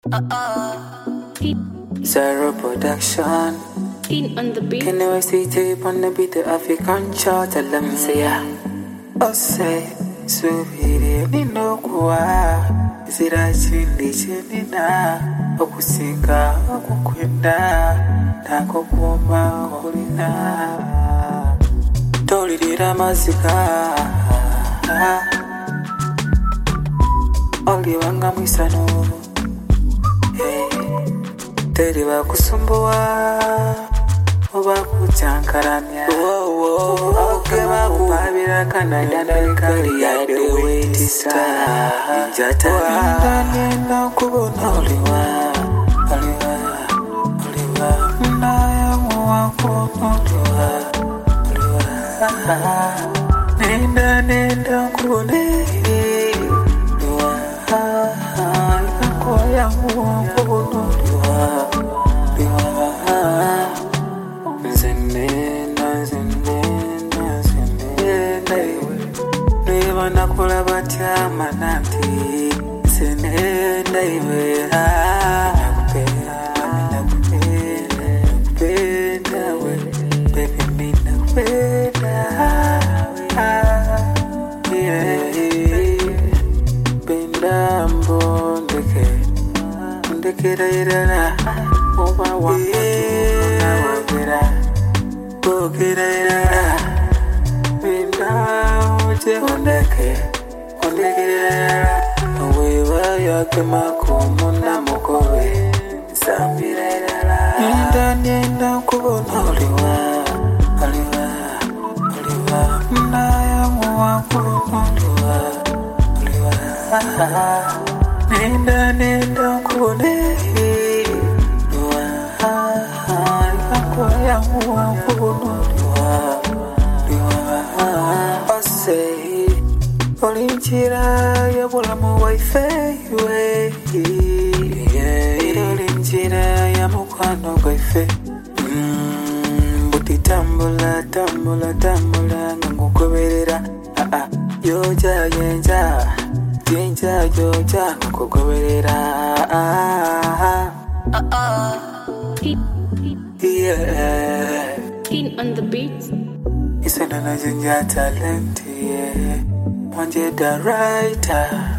Zero production. In on the beat. Can never see tape on the beat, the African chart. Tell them say ya. Oh say, so here ni no kuwa. Zira chindi chini na. Okusinga, okukwenda. Nako kuomba kulina. Tolirira mazika. Oli wanga mwisano. Teri bakusumbua oba kuchankaranya oge bakubabira kanadanda kali yadde wetisa njata nenda kubona oliwa naya muwakona oliwa nenda kubone oliwa yakoya muwakona oliwa Nakula batya mananti senenda iwe nakupenda we baby me nakupenda penda mbondekera irana oba wakera bokera irana ondeke wewa yake makumuna mukowe sambirera nenda kubona oliwa naya muwakuna oliwa nenda kubone oliwa yakoya muwakuna oliwa say olinchira yabula mu wife we olinchira ya mukwano gwaife buti tambula ngukugoberera yoja yenja yoja ngukugoberera In on the beat. Isana na jinja talent, yeah. Mwanje da writer.